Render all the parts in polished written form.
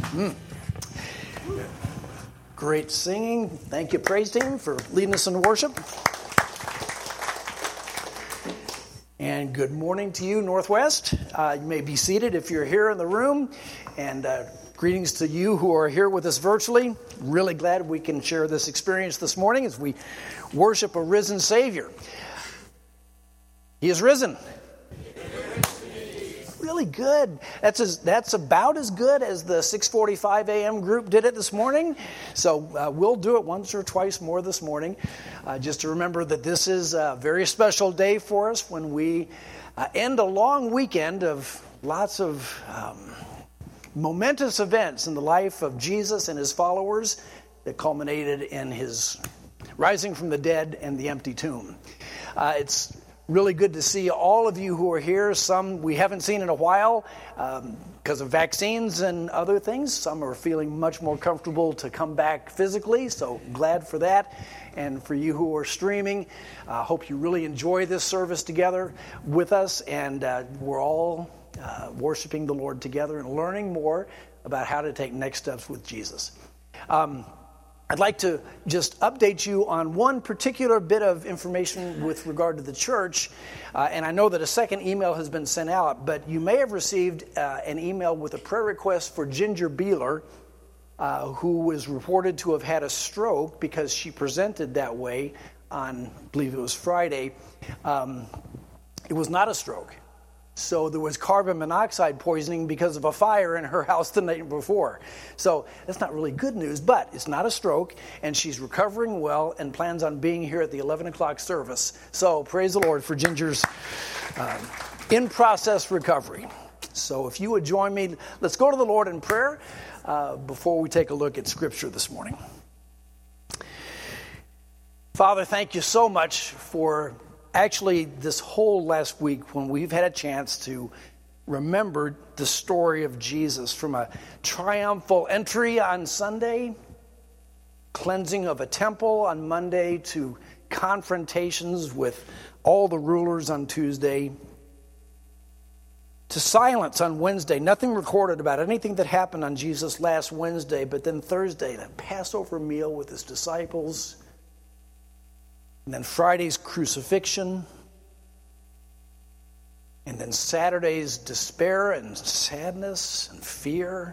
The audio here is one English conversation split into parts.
Great singing. Thank you, praise team, for leading us in worship. And good morning to you, Northwest. You may be seated if you're here in the room. And greetings to you who are here with us virtually. Really glad we can share this experience this morning as we worship a risen Savior. He is risen. Really good. That's about as good as the 6:45 a.m. group did it this morning. So we'll do it once or twice more this morning. Just to remember that this is a very special day for us when we end a long weekend of lots of momentous events in the life of Jesus and his followers that culminated in his rising from the dead and the empty tomb. It's really good to see all of you who are here. Some we haven't seen in a while because of vaccines and other things. Some are feeling much more comfortable to come back physically, so glad for that. And for you who are streaming, I hope you really enjoy this service together with us. And we're all worshiping the Lord together and learning more about how to take next steps with Jesus. I'd like to just update you on one particular bit of information with regard to the church. And I know that a second email has been sent out, but you may have received an email with a prayer request for Ginger Beeler, who was reported to have had a stroke because she presented that way on, I believe it was Friday. It was not a stroke. So there was carbon monoxide poisoning because of a fire in her house the night before. So that's not really good news, but it's not a stroke, and she's recovering well and plans on being here at the 11 o'clock service. So praise the Lord for Ginger's in-process recovery. So if you would join me, let's go to the Lord in prayer before we take a look at Scripture this morning. Father, thank you so much for actually this whole last week when we've had a chance to remember the story of Jesus from a triumphal entry on Sunday, cleansing of a temple on Monday, to confrontations with all the rulers on Tuesday, to silence on Wednesday, nothing recorded about anything that happened on Jesus last Wednesday, but then Thursday, that Passover meal with his disciples, and then Friday's crucifixion, and then Saturday's despair and sadness and fear,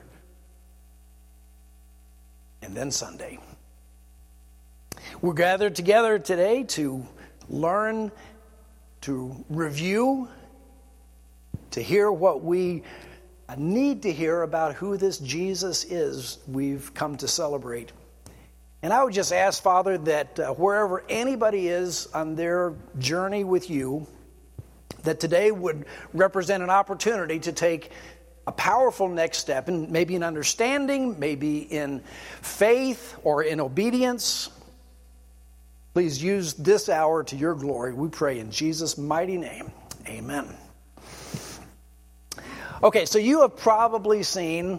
and then Sunday. We're gathered together today to learn, to review, to hear what we need to hear about who this Jesus is we've come to celebrate. And I would just ask, Father, that wherever anybody is on their journey with you, that today would represent an opportunity to take a powerful next step, and maybe in understanding, maybe in faith or in obedience. Please use this hour to your glory, we pray in Jesus' mighty name. Amen. Okay, so you have probably seen,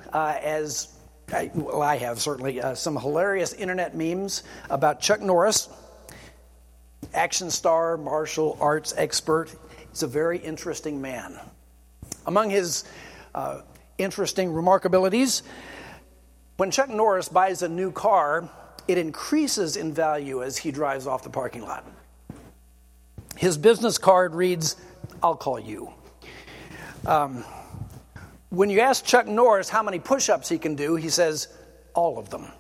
I have certainly, some hilarious internet memes about Chuck Norris, action star, martial arts expert. He's a very interesting man. Among his interesting remarkabilities, when Chuck Norris buys a new car, it increases in value as he drives off the parking lot. His business card reads, "I'll call you." When you ask Chuck Norris how many push-ups he can do, he says, all of them.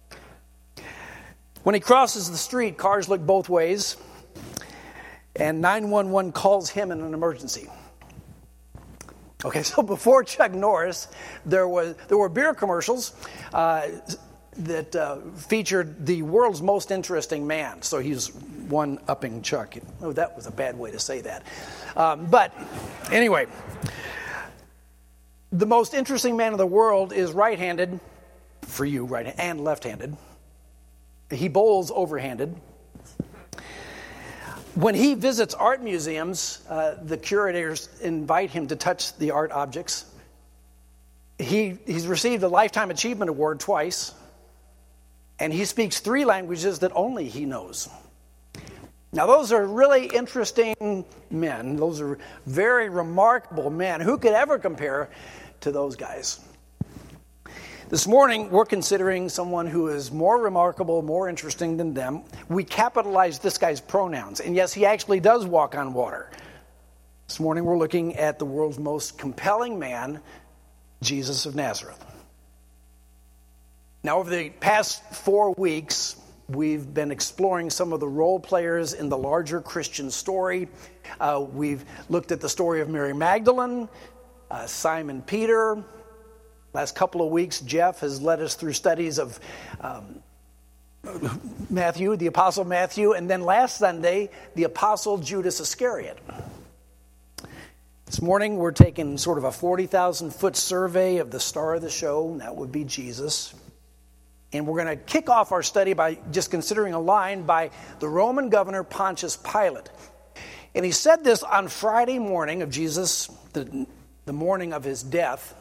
When he crosses the street, cars look both ways, and 911 calls him in an emergency. Okay, so before Chuck Norris, there were beer commercials that featured the world's most interesting man. So he's one-upping Chuck. Oh, that was a bad way to say that. But anyway, the most interesting man in the world is right-handed, for you, right, and left-handed. He bowls overhanded. When he visits art museums, the curators invite him to touch the art objects. He's received a Lifetime Achievement Award twice, and he speaks 3 languages that only he knows. Now, those are really interesting men. Those are very remarkable men. Who could ever compare to those guys? This morning, we're considering someone who is more remarkable, more interesting than them. We capitalize this guy's pronouns. And yes, he actually does walk on water. This morning, we're looking at the world's most compelling man, Jesus of Nazareth. Now, over the past 4 weeks, we've been exploring some of the role players in the larger Christian story. We've looked at the story of Mary Magdalene, Simon Peter. Last couple of weeks, Jeff has led us through studies of Matthew, the Apostle Matthew, and then last Sunday, the Apostle Judas Iscariot. This morning, we're taking sort of a 40,000-foot survey of the star of the show, and that would be Jesus. And we're going to kick off our study by just considering a line by the Roman governor Pontius Pilate. And he said this on Friday morning of Jesus, the morning of his death.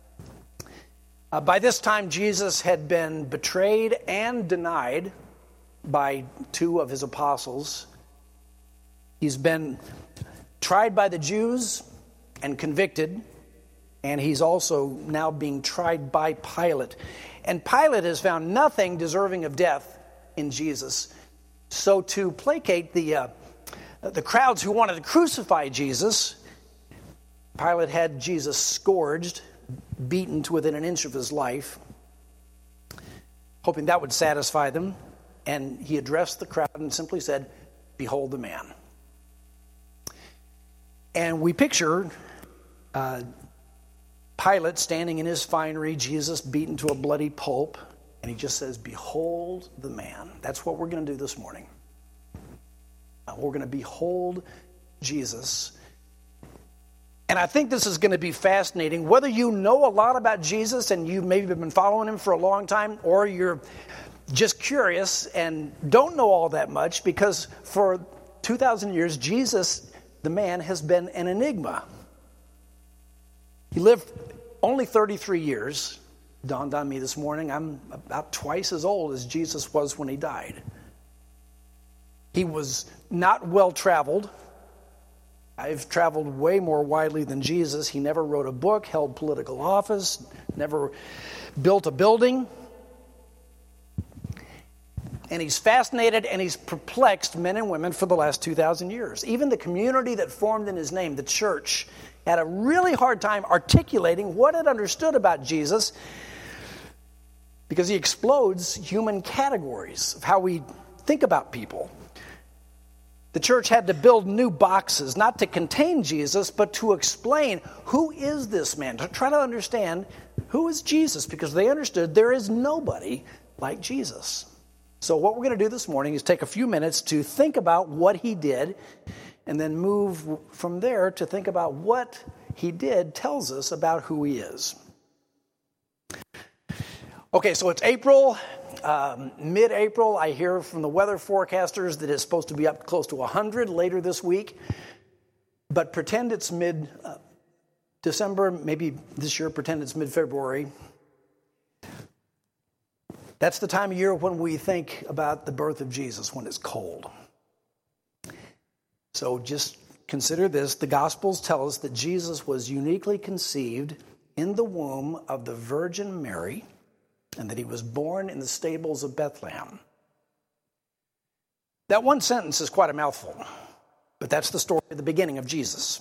By this time, Jesus had been betrayed and denied by 2 of his apostles. He's been tried by the Jews and convicted, and he's also now being tried by Pilate. And Pilate has found nothing deserving of death in Jesus. So to placate the crowds who wanted to crucify Jesus, Pilate had Jesus scourged, beaten to within an inch of his life, hoping that would satisfy them. And he addressed the crowd and simply said, "Behold the man." And we picture Pilate standing in his finery, Jesus beaten to a bloody pulp, and he just says, "Behold the man." That's what we're going to do this morning. We're going to behold Jesus. And I think this is going to be fascinating. Whether you know a lot about Jesus and you've maybe been following him for a long time, or you're just curious and don't know all that much, because for 2,000 years, Jesus, the man, has been an enigma. He lived only 33 years. Dawned on me this morning, I'm about twice as old as Jesus was when he died. He was not well traveled. I've traveled way more widely than Jesus. He never wrote a book, held political office, never built a building. And he's fascinated and he's perplexed men and women for the last 2,000 years. Even the community that formed in his name, the church, had a really hard time articulating what it understood about Jesus, because he explodes human categories of how we think about people. The church had to build new boxes, not to contain Jesus, but to explain who is this man, to try to understand who is Jesus, because they understood there is nobody like Jesus. So what we're going to do this morning is take a few minutes to think about what he did, and then move from there to think about what he did tells us about who he is. Okay, so it's April. Mid-April, I hear from the weather forecasters that it's supposed to be up close to 100 later this week. But pretend it's mid-December, maybe this year pretend it's mid-February. That's the time of year when we think about the birth of Jesus, when it's cold. So just consider this. The Gospels tell us that Jesus was uniquely conceived in the womb of the Virgin Mary, and that he was born in the stables of Bethlehem. That one sentence is quite a mouthful, but that's the story at the beginning of Jesus.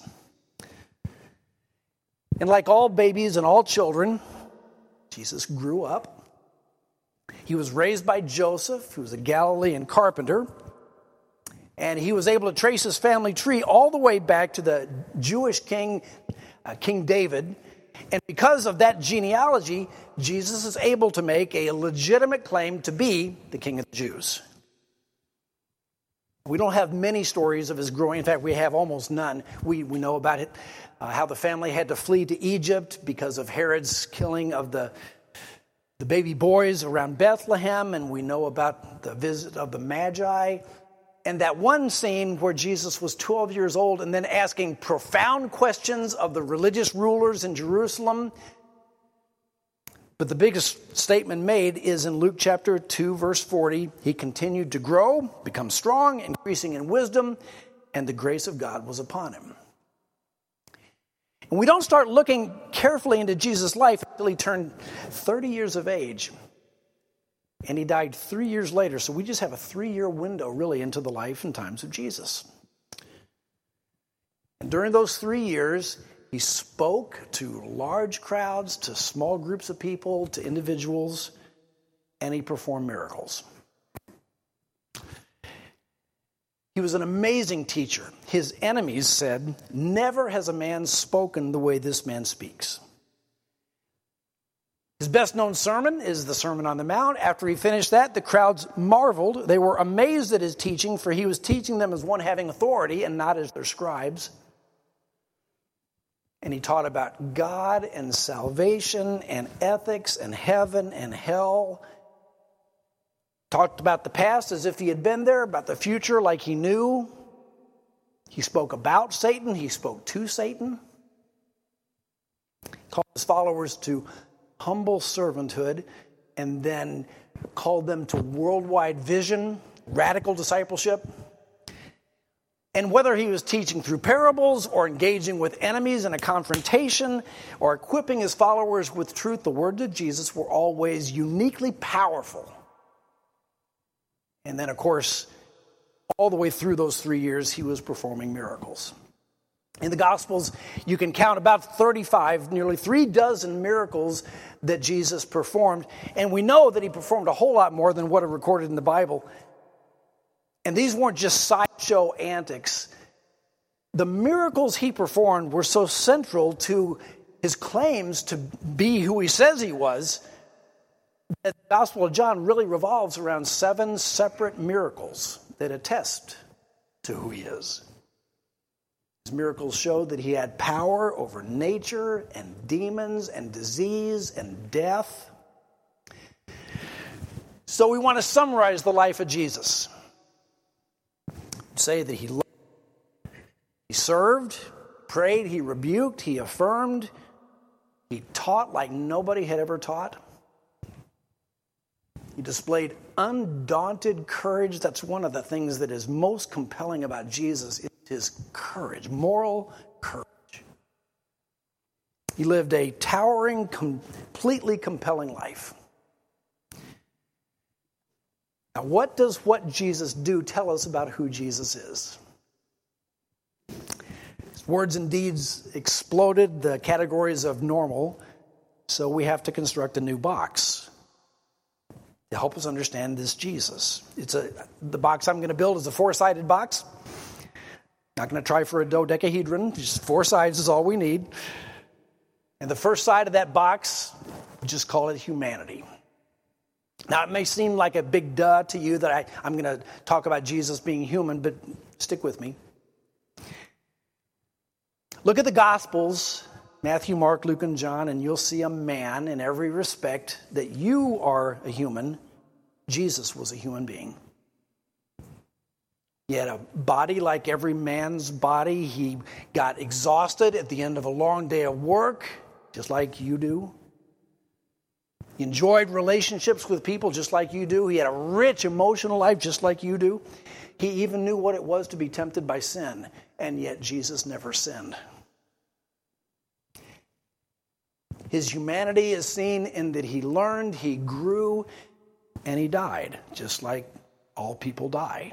And like all babies and all children, Jesus grew up. He was raised by Joseph, who was a Galilean carpenter, and he was able to trace his family tree all the way back to the Jewish king, King David. And because of that genealogy, Jesus is able to make a legitimate claim to be the King of the Jews. We don't have many stories of his growing. In fact, we have almost none. We know about it, how the family had to flee to Egypt because of Herod's killing of the baby boys around Bethlehem, and we know about the visit of the Magi. And that one scene where Jesus was 12 years old and then asking profound questions of the religious rulers in Jerusalem. But the biggest statement made is in Luke chapter 2, verse 40. He continued to grow, become strong, increasing in wisdom, and the grace of God was upon him. And we don't start looking carefully into Jesus' life until he turned 30 years of age. And he died 3 years later. So we just have a 3-year window really into the life and times of Jesus. And during those 3 years, he spoke to large crowds, to small groups of people, to individuals, and he performed miracles. He was an amazing teacher. His enemies said, "Never has a man spoken the way this man speaks." His best-known sermon is the Sermon on the Mount. After he finished that, the crowds marveled. They were amazed at his teaching, for he was teaching them as one having authority and not as their scribes. And he taught about God and salvation and ethics and heaven and hell. Talked about the past as if he had been there, about the future like he knew. He spoke about Satan. He spoke to Satan. Called his followers to humble servanthood, and then called them to worldwide vision, radical discipleship. And whether he was teaching through parables or engaging with enemies in a confrontation or equipping his followers with truth, the words of Jesus were always uniquely powerful. And then, of course, all the way through those 3 years, he was performing miracles. In the Gospels, you can count about 35, nearly 36 miracles that Jesus performed. And we know that he performed a whole lot more than what are recorded in the Bible. And these weren't just sideshow antics. The miracles he performed were so central to his claims to be who he says he was, that the Gospel of John really revolves around 7 separate miracles that attest to who he is. His miracles showed that he had power over nature and demons and disease and death. So we want to summarize the life of Jesus. Say that he loved, he served, prayed, he rebuked, he affirmed, he taught like nobody had ever taught. He displayed undaunted courage. That's one of the things that is most compelling about Jesus, is his courage, moral courage. He lived a towering, completely compelling life. Now, what does what Jesus do tell us about who Jesus is? His words and deeds exploded the categories of normal, so we have to construct a new box to help us understand this Jesus. The box I'm going to build is a 4-sided box. Not going to try for a dodecahedron. Just 4 sides is all we need. And the first side of that box, just call it humanity. Now, it may seem like a big duh to you that I'm going to talk about Jesus being human, but stick with me. Look at the Gospels, Matthew, Mark, Luke, and John, and you'll see a man in every respect that you are a human. Jesus was a human being. He had a body like every man's body. He got exhausted at the end of a long day of work, just like you do. He enjoyed relationships with people just like you do. He had a rich emotional life just like you do. He even knew what it was to be tempted by sin, and yet Jesus never sinned. His humanity is seen in that he learned, he grew, and he died, just like all people die.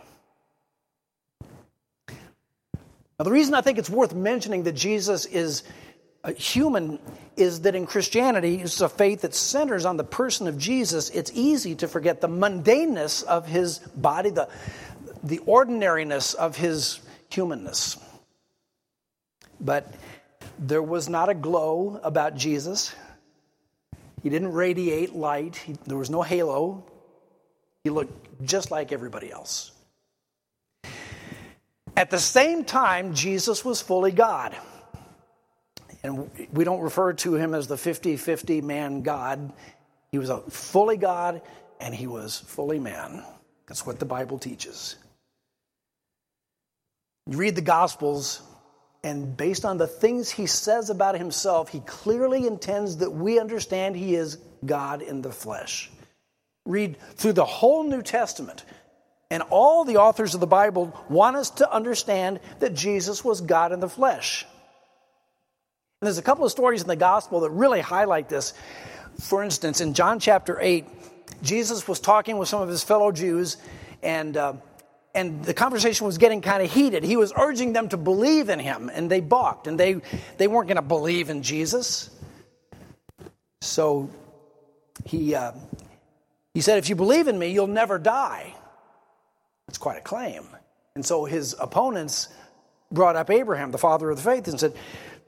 Now, the reason I think it's worth mentioning that Jesus is human is that in Christianity, it's a faith that centers on the person of Jesus. It's easy to forget the mundaneness of his body, the ordinariness of his humanness. But there was not a glow about Jesus. He didn't radiate light. There was no halo. He looked just like everybody else. At the same time, Jesus was fully God. And we don't refer to him as the 50-50 man God. He was a fully God and he was fully man. That's what the Bible teaches. You read the Gospels, and based on the things he says about himself, he clearly intends that we understand he is God in the flesh. Read through the whole New Testament, and all the authors of the Bible want us to understand that Jesus was God in the flesh. And there's a couple of stories in the gospel that really highlight this. For instance, in John chapter 8, Jesus was talking with some of his fellow Jews, and the conversation was getting kind of heated. He was urging them to believe in him, and they balked, and they weren't going to believe in Jesus. So he said, if you believe in me, you'll never die. That's quite a claim. And so his opponents brought up Abraham, the father of the faith, and said,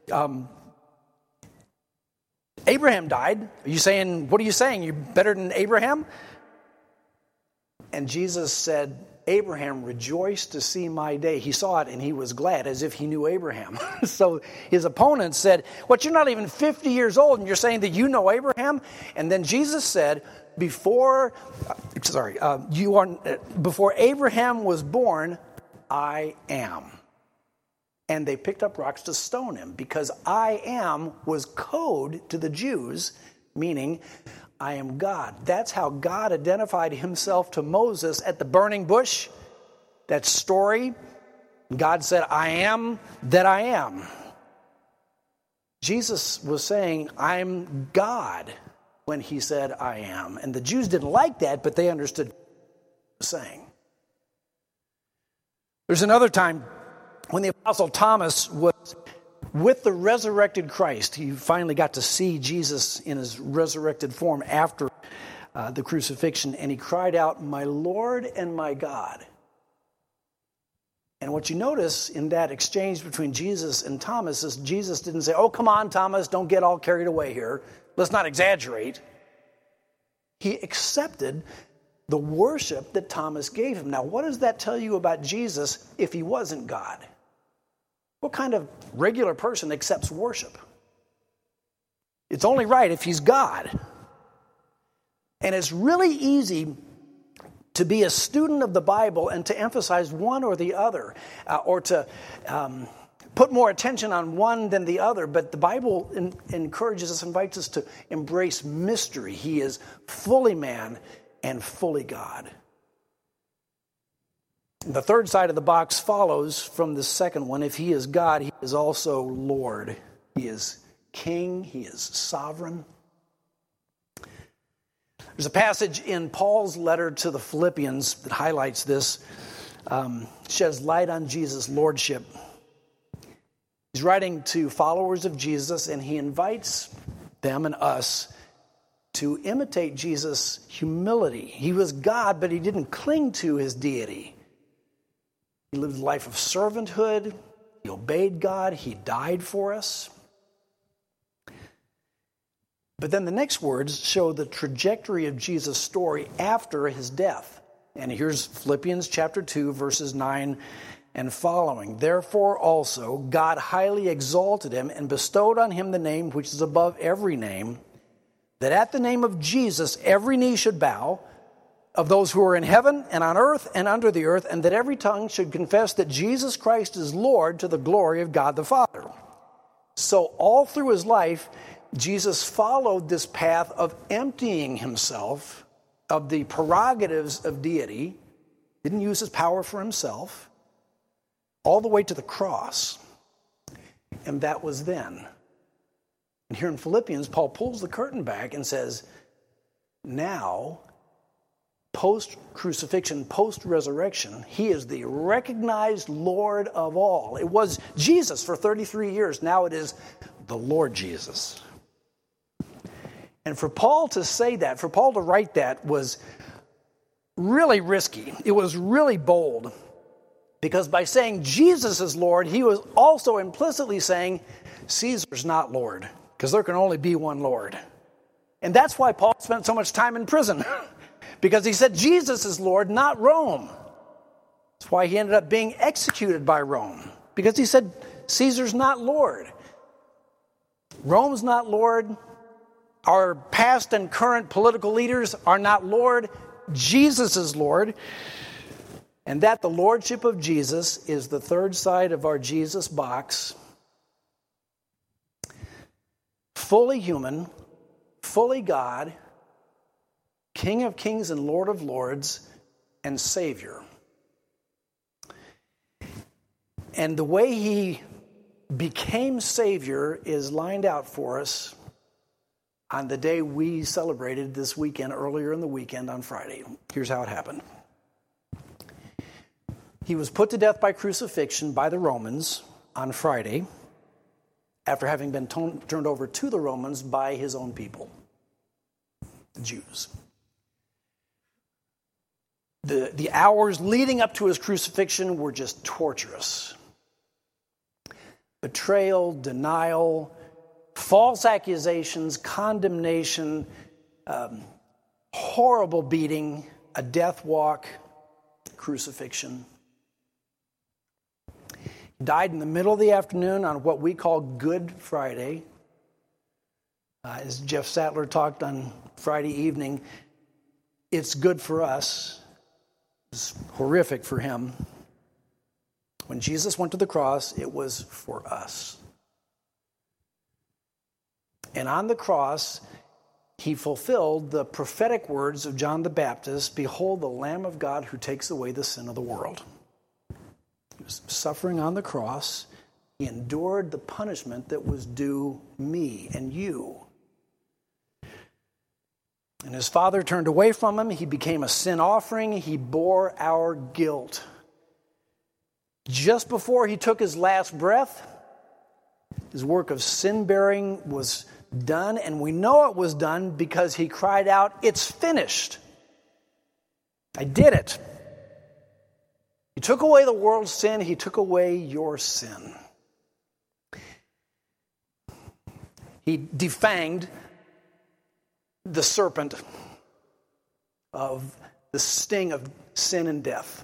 Abraham died. What are you saying? You're better than Abraham? And Jesus said, Abraham rejoiced to see my day. He saw it and he was glad, as if he knew Abraham. So his opponents said, what, you're not even 50 years old and you're saying that you know Abraham? And then Jesus said, before Abraham was born, I am. And they picked up rocks to stone him, because I am was code to the Jews, meaning I am God. That's how God identified himself to Moses at the burning bush. That story, God said, I am that I am. Jesus was saying, I'm God, when he said, I am. And the Jews didn't like that, but they understood what he was saying. There's another time when the Apostle Thomas was with the resurrected Christ. He finally got to see Jesus in his resurrected form after the crucifixion, and he cried out, my Lord and my God. And what you notice in that exchange between Jesus and Thomas is Jesus didn't say, oh, come on, Thomas, don't get all carried away here. Let's not exaggerate. He accepted the worship that Thomas gave him. Now, what does that tell you about Jesus if he wasn't God? What kind of regular person accepts worship? It's only right if he's God. And it's really easy to be a student of the Bible and to emphasize one or the other, or to put more attention on one than the other. But the Bible encourages us, invites us to embrace mystery. He is fully man and fully God. The third side of the box follows from the second one. If he is God, he is also Lord. He is King. He is sovereign. There's a passage in Paul's letter to the Philippians that highlights this, sheds light on Jesus' lordship. He's writing to followers of Jesus, and he invites them and us to imitate Jesus' humility. He was God, but he didn't cling to his deity. He lived a life of servanthood. He obeyed God. He died for us. But then the next words show the trajectory of Jesus' story after his death. And here's Philippians chapter 2, verses 9 and following. Therefore also God highly exalted him and bestowed on him the name which is above every name, that at the name of Jesus every knee should bow, of those who are in heaven and on earth and under the earth, and that every tongue should confess that Jesus Christ is Lord, to the glory of God the Father. So all through his life, Jesus followed this path of emptying himself of the prerogatives of deity, didn't use his power for himself, all the way to the cross. And that was then. And here in Philippians, Paul pulls the curtain back and says, now, post-crucifixion, post-resurrection, he is the recognized Lord of all. It was Jesus for 33 years. Now it is the Lord Jesus. And for Paul to say that, for Paul to write that, was really risky. It was really bold. Because by saying Jesus is Lord, he was also implicitly saying Caesar's not Lord. Because there can only be one Lord. And that's why Paul spent so much time in prison. Because he said Jesus is Lord, not Rome. That's why he ended up being executed by Rome. Because he said Caesar's not Lord. Rome's not Lord. Our past and current political leaders are not Lord. Jesus is Lord. And that the lordship of Jesus is the third side of our Jesus box. Fully human, fully God, King of kings and Lord of lords, and Savior. And the way he became Savior is lined out for us on the day we celebrated this weekend, earlier in the weekend on Friday. Here's how it happened. He was put to death by crucifixion by the Romans on Friday after having been turned over to the Romans by his own people, the Jews. The hours leading up to his crucifixion were just torturous. Betrayal, denial, false accusations, condemnation, horrible beating, a death walk, crucifixion. He died in the middle of the afternoon on what we call Good Friday. As Jeff Sattler talked on Friday evening, it's good for us. It's horrific for him. When Jesus went to the cross, it was for us. And on the cross, he fulfilled the prophetic words of John the Baptist, "Behold, the Lamb of God who takes away the sin of the world." He was suffering on the cross. He endured the punishment that was due me and you. And his Father turned away from him. He became a sin offering. He bore our guilt. Just before he took his last breath, his work of sin-bearing was done, and we know it was done because he cried out, "It's finished. I did it." He took away the world's sin. He took away your sin. He defanged the serpent of the sting of sin and death.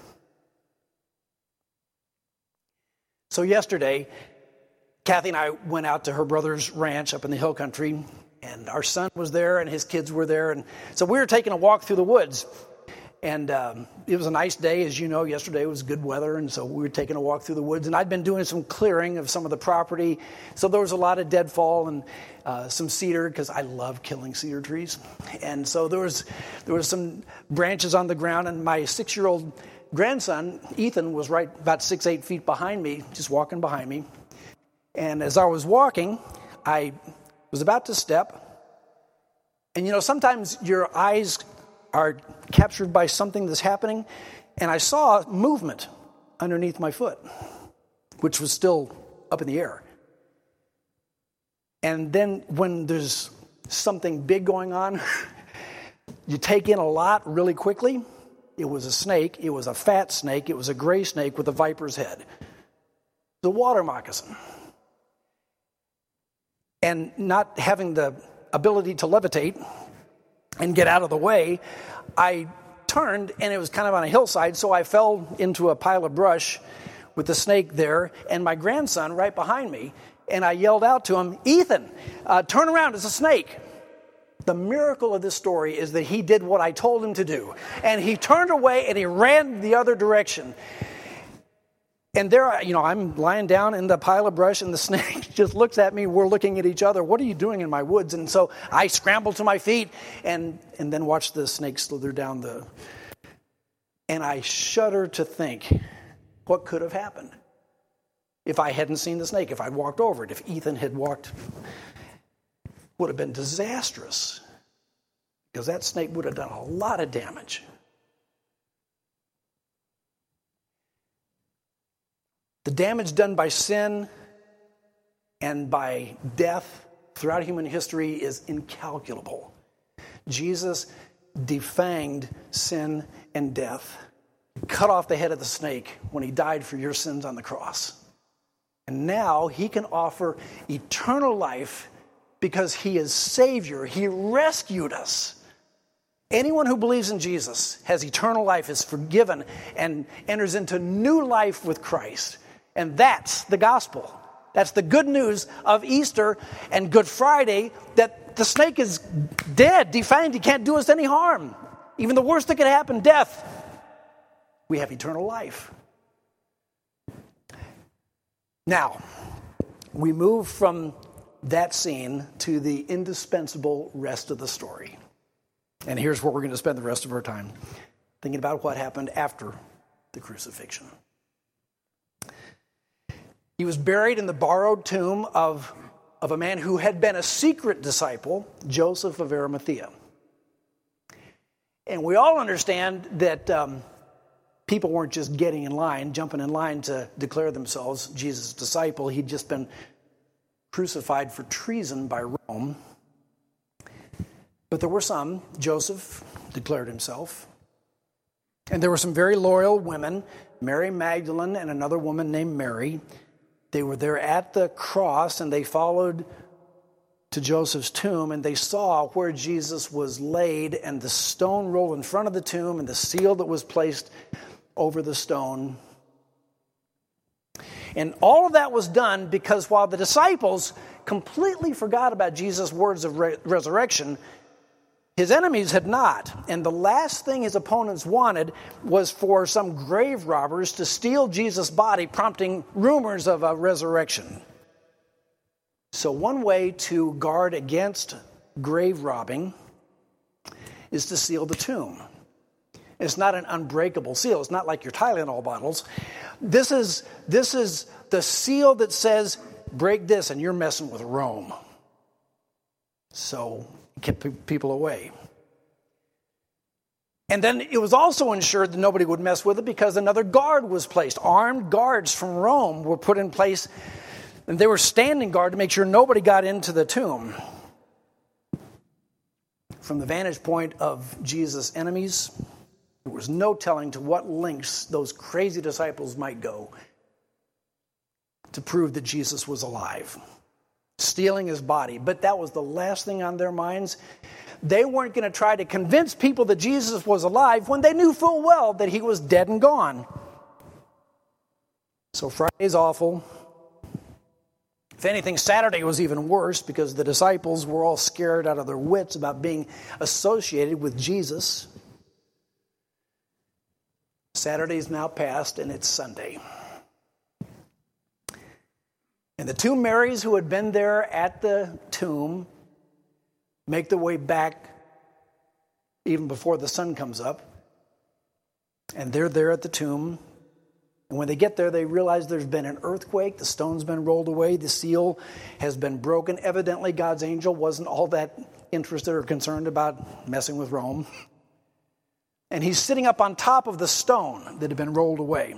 So yesterday, Kathy and I went out to her brother's ranch up in the hill country, and our son was there and his kids were there. And so we were taking a walk through the woods. And it was a nice day. As you know, yesterday was good weather, and so we were taking a walk through the woods. And I'd been doing some clearing of some of the property. So there was a lot of deadfall and some cedar, because I love killing cedar trees. And so there was some branches on the ground, and my 6-year-old grandson, Ethan, was right about 6-8 feet behind me, just walking behind me. And as I was walking, I was about to step. And you know, sometimes your eyes are captured by something that's happening, and I saw movement underneath my foot, which was still up in the air. And then when there's something big going on, you take in a lot really quickly. It was a snake. It was a fat snake. It was a gray snake with a viper's head. The water moccasin. And not having the ability to levitate and get out of the way, I turned, and it was kind of on a hillside, so I fell into a pile of brush with the snake there and my grandson right behind me, and I yelled out to him, "Ethan, turn around, it's a snake." The miracle of this story is that he did what I told him to do, and he turned away and he ran the other direction. And there, I'm lying down in the pile of brush, and the snake just looks at me. We're looking at each other. "What are you doing in my woods?" And so I scrambled to my feet and then watched the snake slither down And I shudder to think what could have happened if I hadn't seen the snake, if I'd walked over it, if Ethan had walked. Would have been disastrous, because that snake would have done a lot of damage. The damage done by sin and by death throughout human history is incalculable. Jesus defanged sin and death, cut off the head of the snake when he died for your sins on the cross. And now he can offer eternal life because he is Savior. He rescued us. Anyone who believes in Jesus has eternal life, is forgiven, and enters into new life with Christ. And that's the gospel. That's the good news of Easter and Good Friday, that the snake is dead, defanged. He can't do us any harm. Even the worst that could happen, death. We have eternal life. Now, we move from that scene to the indispensable rest of the story. And here's where we're going to spend the rest of our time, thinking about what happened after the crucifixion. He was buried in the borrowed tomb of a man who had been a secret disciple, Joseph of Arimathea. And we all understand that people weren't just getting in line, jumping in line to declare themselves Jesus' disciple. He'd just been crucified for treason by Rome. But there were some. Joseph declared himself. And there were some very loyal women, Mary Magdalene and another woman named Mary. They were there at the cross, and they followed to Joseph's tomb, and they saw where Jesus was laid, and the stone rolled in front of the tomb, and the seal that was placed over the stone. And all of that was done because while the disciples completely forgot about Jesus' words of resurrection, his enemies had not. And the last thing his opponents wanted was for some grave robbers to steal Jesus' body, prompting rumors of a resurrection. So one way to guard against grave robbing is to seal the tomb. It's not an unbreakable seal. It's not like your Tylenol bottles. This is the seal that says, break this and you're messing with Rome. So it kept people away. And then it was also ensured that nobody would mess with it because another guard was placed. Armed guards from Rome were put in place, and they were standing guard to make sure nobody got into the tomb. From the vantage point of Jesus' enemies, there was no telling to what lengths those crazy disciples might go to prove that Jesus was alive, stealing his body. But that was the last thing on their minds. They weren't going to try to convince people that Jesus was alive when they knew full well that he was dead and gone. So Friday's awful. If anything, Saturday was even worse because the disciples were all scared out of their wits about being associated with Jesus. Saturday's now past and it's Sunday. And the two Marys who had been there at the tomb make their way back even before the sun comes up. And they're there at the tomb. And when they get there, they realize there's been an earthquake. The stone's been rolled away. The seal has been broken. Evidently, God's angel wasn't all that interested or concerned about messing with Rome. And he's sitting up on top of the stone that had been rolled away.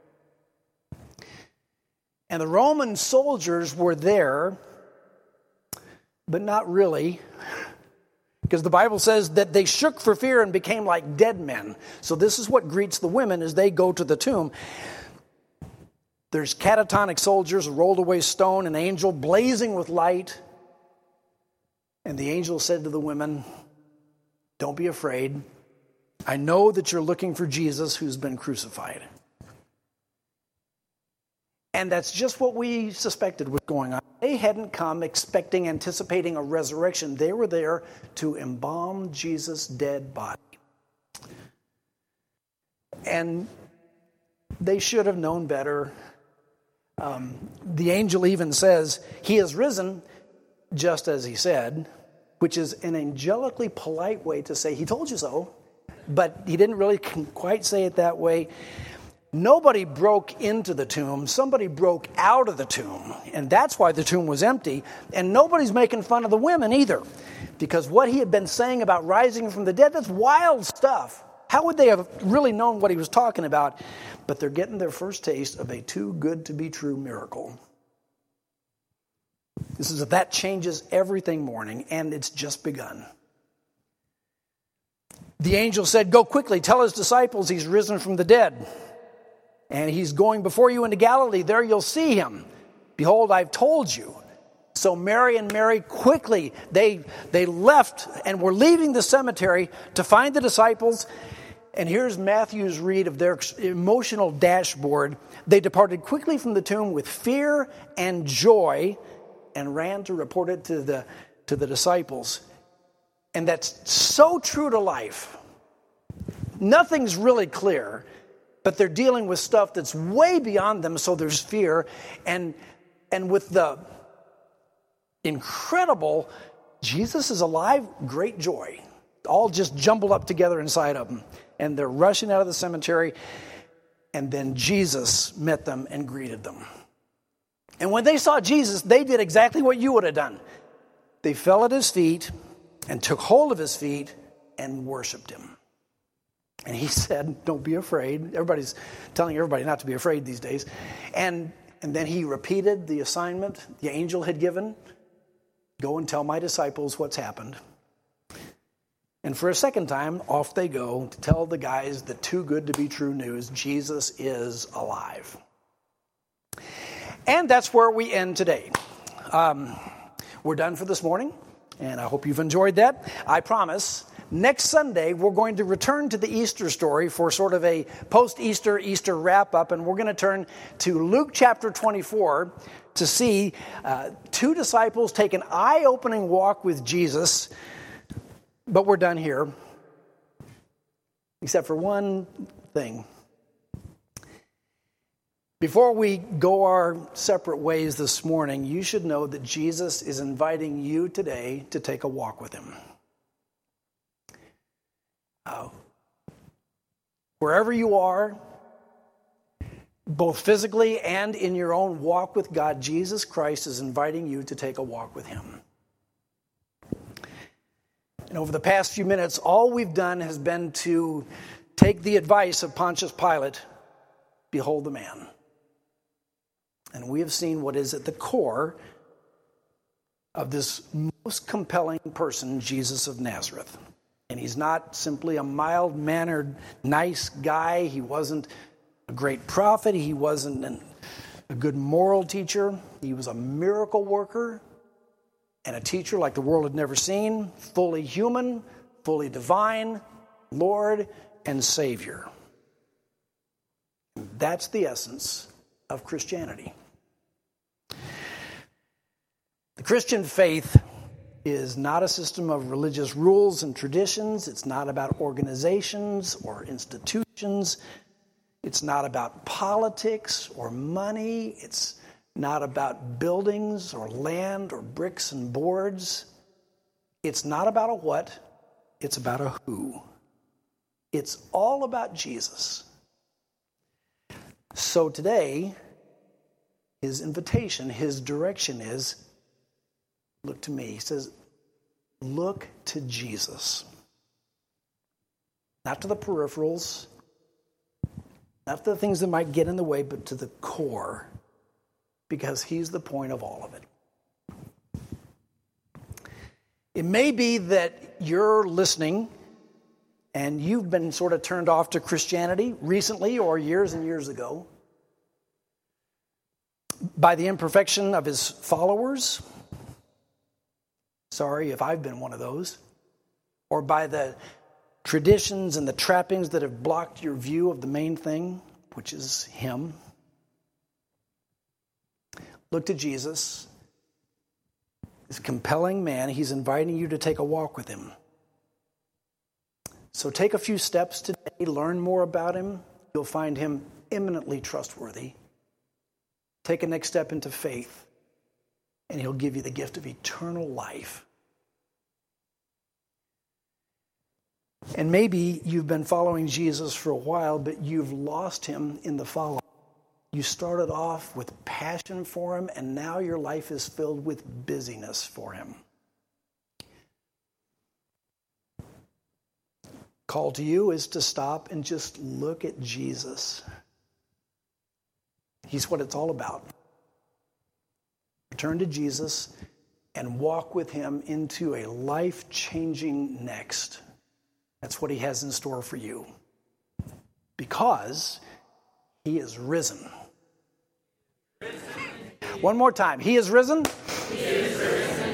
And the Roman soldiers were there, but not really, because the Bible says that they shook for fear and became like dead men. So this is what greets the women as they go to the tomb. There's catatonic soldiers, a rolled away stone, an angel blazing with light. And the angel said to the women, "Don't be afraid. I know that you're looking for Jesus who's been crucified." And that's just what we suspected was going on. They hadn't come expecting, anticipating a resurrection. They were there to embalm Jesus' dead body. And they should have known better. The angel even says, "He has risen just as he said," which is an angelically polite way to say, "He told you so." But he didn't really quite say it that way. Nobody broke into the tomb. Somebody broke out of the tomb. And that's why the tomb was empty. And nobody's making fun of the women either. Because what he had been saying about rising from the dead, that's wild stuff. How would they have really known what he was talking about? But they're getting their first taste of a too good to be true miracle. This is that changes everything morning, and it's just begun. The angel said, "Go quickly, tell his disciples he's risen from the dead. And he's going before you into Galilee. There you'll see him. Behold, I've told you." So Mary and Mary quickly, they left and were leaving the cemetery to find the disciples. And here's Matthew's read of their emotional dashboard. They departed quickly from the tomb with fear and joy and ran to report it to the disciples. And that's so true to life. Nothing's really clear, but they're dealing with stuff that's way beyond them, so there's fear. And with the incredible, Jesus is alive, great joy. All just jumbled up together inside of them. And they're rushing out of the cemetery, and then Jesus met them and greeted them. And when they saw Jesus, they did exactly what you would have done. They fell at his feet and took hold of his feet and worshiped him. And he said, don't be afraid. Everybody's telling everybody not to be afraid these days. And then he repeated the assignment the angel had given. Go and tell my disciples what's happened. And for a second time, off they go to tell the guys the too good to be true news. Jesus is alive. And that's where we end today. We're done for this morning, and I hope you've enjoyed that. I promise, next Sunday, we're going to return to the Easter story for sort of a post-Easter, Easter wrap-up, and we're going to turn to Luke chapter 24 to see two disciples take an eye-opening walk with Jesus. But we're done here, except for one thing. Before we go our separate ways this morning, you should know that Jesus is inviting you today to take a walk with him. Wherever you are, both physically and in your own walk with God, Jesus Christ is inviting you to take a walk with him. And over the past few minutes, all we've done has been to take the advice of Pontius Pilate, behold the man. And we have seen what is at the core of this most compelling person, Jesus of Nazareth. And he's not simply a mild-mannered, nice guy. He wasn't a great prophet. He wasn't a good moral teacher. He was a miracle worker and a teacher like the world had never seen, fully human, fully divine, Lord and Savior. That's the essence of Christianity. The Christian faith is not a system of religious rules and traditions. It's not about organizations or institutions. It's not about politics or money. It's not about buildings or land or bricks and boards. It's not about a what. It's about a who. It's all about Jesus. So today, his invitation, his direction is, look to me. He says, look to Jesus. Not to the peripherals, not to the things that might get in the way, but to the core, because he's the point of all of it. It may be that you're listening and you've been sort of turned off to Christianity recently or years and years ago by the imperfection of his followers. Sorry if I've been one of those. Or by the traditions and the trappings that have blocked your view of the main thing, which is him. Look to Jesus. This compelling man, he's inviting you to take a walk with him. So take a few steps today, learn more about him. You'll find him eminently trustworthy. Take a next step into faith, and he'll give you the gift of eternal life. And maybe you've been following Jesus for a while, but you've lost him in the follow. You started off with passion for him, and now your life is filled with busyness for him. Call to you is to stop and just look at Jesus. He's what it's all about. Return to Jesus and walk with him into a life-changing next. That's what he has in store for you. Because he is risen. One more time. He is risen. He is risen.